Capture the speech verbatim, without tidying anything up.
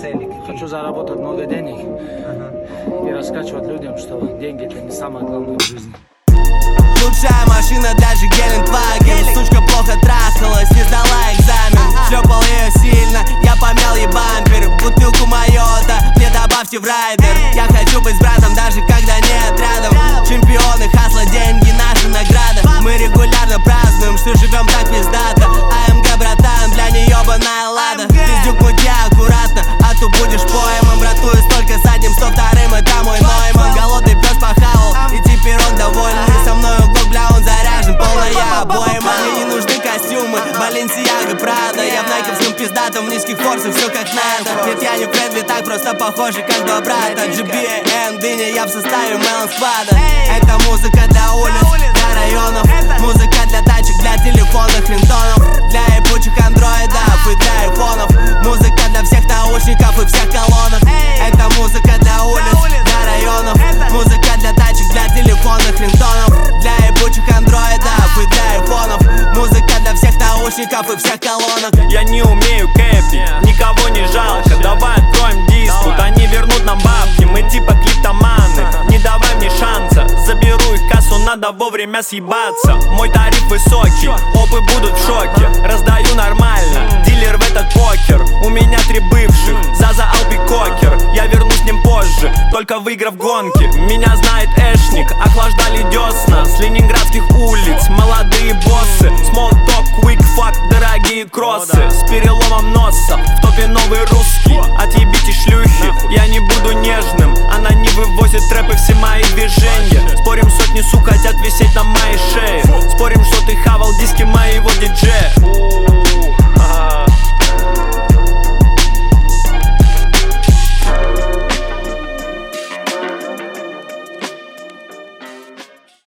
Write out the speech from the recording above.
цели? Хочу заработать много денег ага. и раскачивать людям, что деньги это не самое главное в жизни. Лучшая машина, даже Гелендваген. Сучка плохо трахалась, не сдала экзамен. Шлепал ее сильно, я помял ей бампер. Бутылку Майота, мне добавьте в райдер. Я хочу быть с братом, даже когда нет рядом. Чемпионы, хасла, деньги, наша награда. Мы регулярно празднуем, что живем так пиздато. АМГ, братан, для нее банная лада. Пиздюк, мути аккуратно, а то будешь поэмом. Братую столько с одним, сто вторым, это мой Нойман. Голодный пес похавал, и теперь он довольный. Со мной углок, бля, он заряжен, полная обойма. Мне не нужны костюмы, Баленсиага, Прада. Я в найковском пиздатом, в низких форсах, все как надо. Нет, я не Фредли, так просто похожи, как два брата. джи би эн, дыня, я в составе Мелон Сквада. Это музыка для улиц, для районов. Музыка для тачек, для телефонных рингтонов. Для ебучих андроидов и для айфонов. Музыка для всех наушников и всех колонок. Это музыка для улиц, для районов. Музыка для тачек, для телефонных рингтонов. Для ебучих андроидов и для айфонов. Музыка для всех наушников и всех колонок. Я не умею кэпить, никого не жалко. Давай откроем диспут, они вернут нам бабки. Мы типа клиптоманы, не давай мне шанса. Заберу их кассу, надо вовремя съебаться. Мой тариф высокий, опы будут в шоке. Раздаю нормально, дилер в этот покер. У меня три бывших, Заза, Алби, Кокер. Я вернусь с ним позже, только выиграв гонки. Меня знает Эшник, охлаждали десна с ленинградских улиц, молодые боссы. Small talk, quick fuck, дорогие кроссы с переломом носа, в топе новый русский. Отъебите шлюхи, я не буду нежным. Она не вывозит трэпы, все мои движения. Спорим, сотни сук хотят висеть на моей шее. Спорим, что ты хавал диски моего ди